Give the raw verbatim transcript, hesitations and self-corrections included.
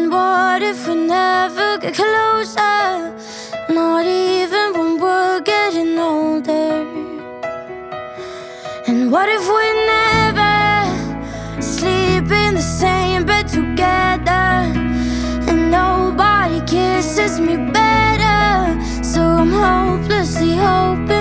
And what if we never get closer? Not even when we're getting older. And what if we never sleep in the same bed together? And nobody kisses me better. So I'm hopelessly hoping